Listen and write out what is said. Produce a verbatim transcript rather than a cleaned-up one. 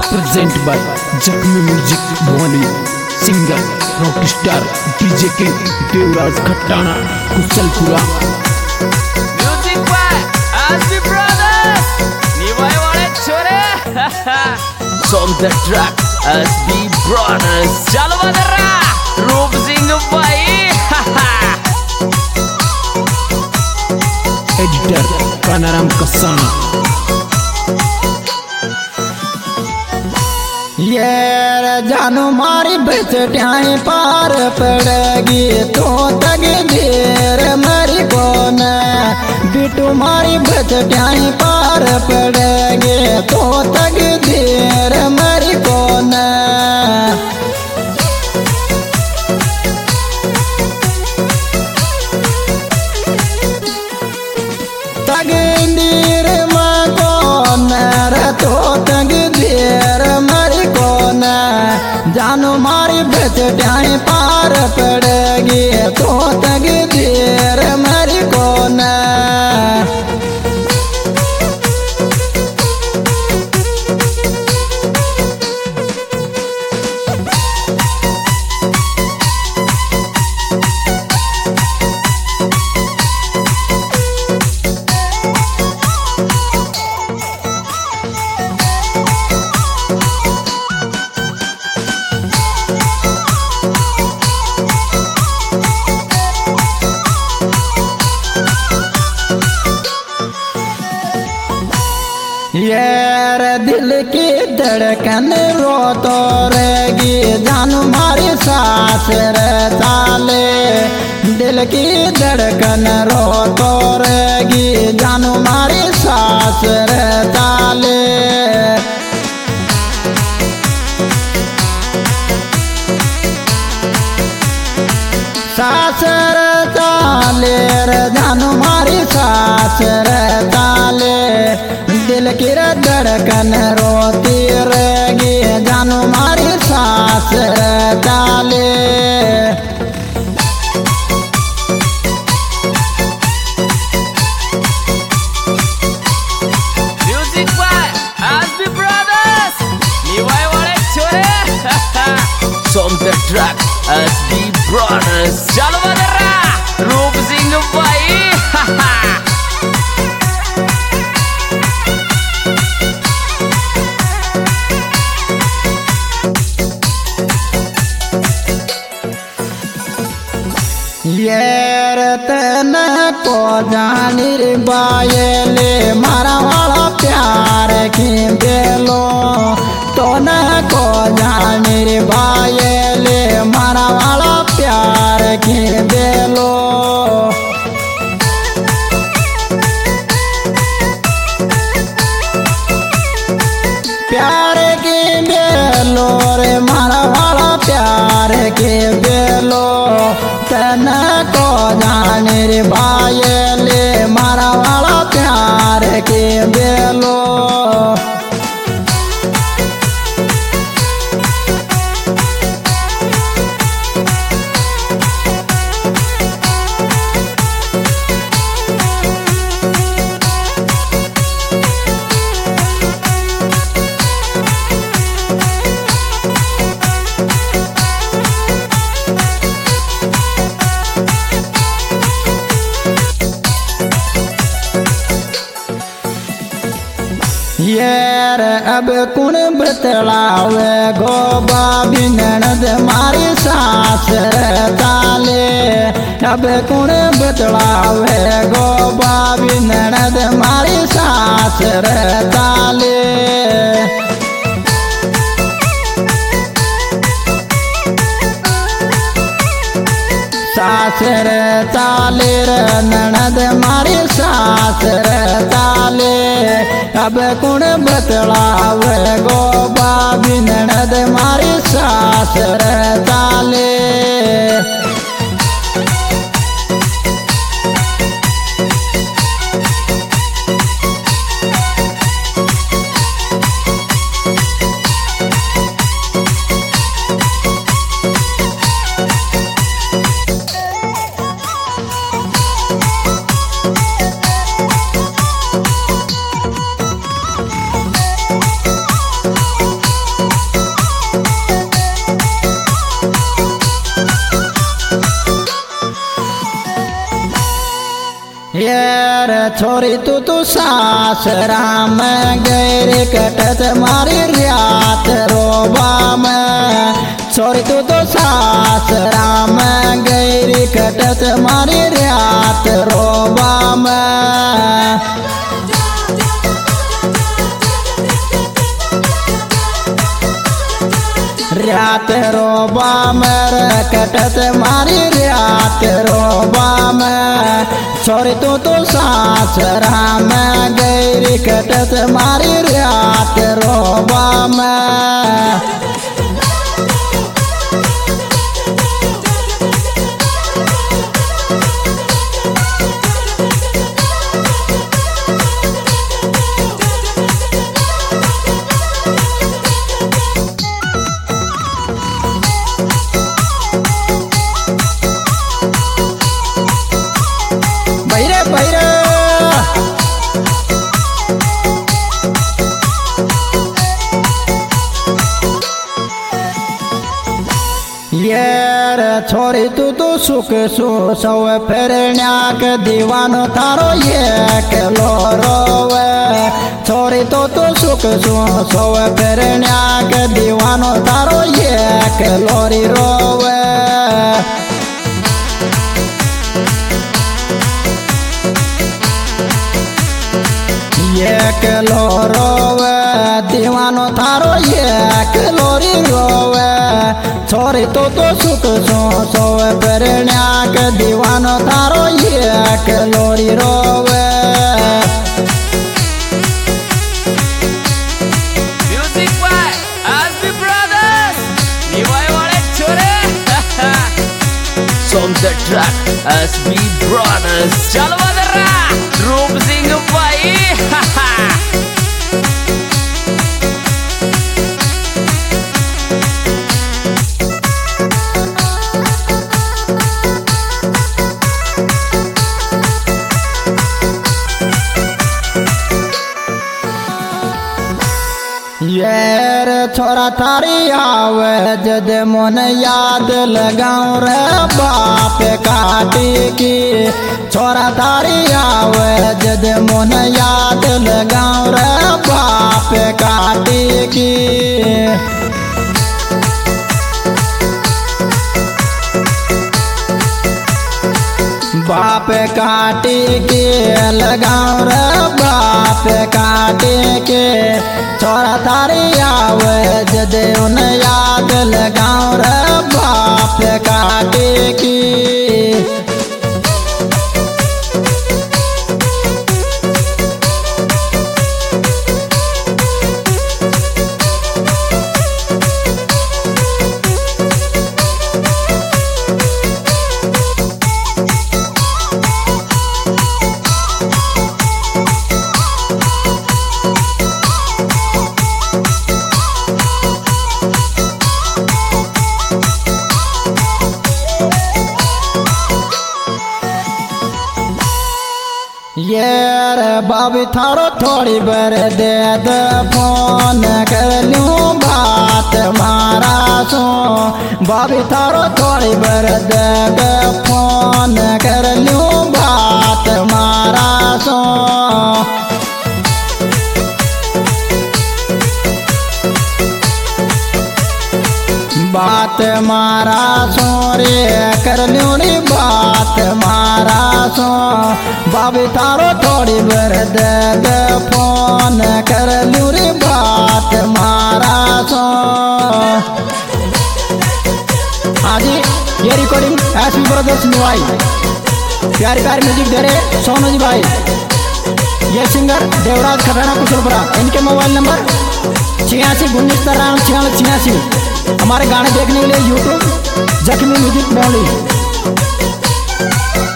Present by जख्मी music Bhawani, singer rock star DJ के Devraj Khatana Kushalpura. Music by SB brothers, निभाए वाले छोरे। Song the track SB brothers, चलवा दे रहा रूप सिंह भाई। एडिटर कानाराम कसाना। ये जानू मारी बचटियाई पार पड़ेगी तो तक देर मरी को न बिटू मारी बचटियाई पार पड़ेगी तो तक देर मरी को न तग देर में को न तो तग देर मरी को न जानू मारी बचटियाई पार पड़ेगी तो तग देर मरी को न यार दिल की धड़कन रो तो रहेगी जानू मारी सांस ताले दिल की धड़कन रो तो रहेगी जानू मारी सांस ताले सांस ताले जानू मारी सांस ताले दिल की धड़कन रोती रहेगी जानू मारी सांस डाले। म्यूजिक बाय एसबी ब्रदर्स, निभाए वाले छोरे। Song the track SB brothers, चलवा दे रहा रूप सिंह भाई। ये रतन को जानी रे बायले मारा वाला प्यार की बेलो तो न को जानी रे बायले मारा वाला प्यार की बेलो प्यार की बेलो रे मारा वाला प्यार के बेलो तन को जाने रे बायले मारा वाला प्यार के बेलो यार अब कौन बतलावे गो बाबी ननद मारी सास ताले अब कौन बतलावे गो बाबी ननद मारी सास ताले सासर ताले ननद मारी सासर ताले अब कौन बतलावे गो बाबी ननद मारी सासर ताले। छोरी तू तू सासरा में गैर कटत मारी रात रोबा में। छोरी तू तो सासरा में गैर कटत मारी रात रोबा में। रात रोबा में कटत मारी रात रोबा में। छोरी तू तो सासरा में गैर कटत मारी रात रोबा में। येर छोरी तू तू सुख सु सौ फिरण्या के दीवानो थारो ये के लोरोवे। छोरी तो तू सुख सु सौ फिरण्या के दीवानो थारो ये के लोरी रोवे। ये के लोरोवे दीवानो थारो ये के लोरी रोवे। छोरी तो तो सुख सो सो फिरण्या के दीवानो थारो ये के लोरी रोवे। म्यूजिक बाय एसबी ब्रदर्स निवाय वाले छोरे song the track SB brothers चलवा दर्रा रूप सिंह भाई येर छोरा थारी आवे जद मन याद लगाऊं रे बाप काटी की। छोरा थारी आवे जद मन याद लगाऊं रे बाप काटी की। बाप काटे के लगाऊं रे बाप काटे के। छोरा थारी आवे जदे उन याद लगाऊं रे बाप काटे की। येर बाबी थारो थोड़ी बर दे द फोन कर लूं बात मारा सो। बाबी थारो थोड़ी बर दे द फोन कर लूं बात मारा सो। बात मारा सो रे कर लूं रे बात मारा सो। बाबी थारो थोड़ी बर दे दे फोन कर लूं रे बात मारा सो। आज ये रिकॉर्डिंग एसबी ब्रदर्स निवाई प्यारी प्यारी म्यूजिक दे रहे सोनू जी भाई। ये सिंगर देवराज खटाना कुशलपुरा। इनके मोबाइल नंबर छियासी उन्नीस तिरानवे छियालीस छियासी। हमारे गाने देखने के लिए यूट्यूब जख्मी म्यूजिक बॉली।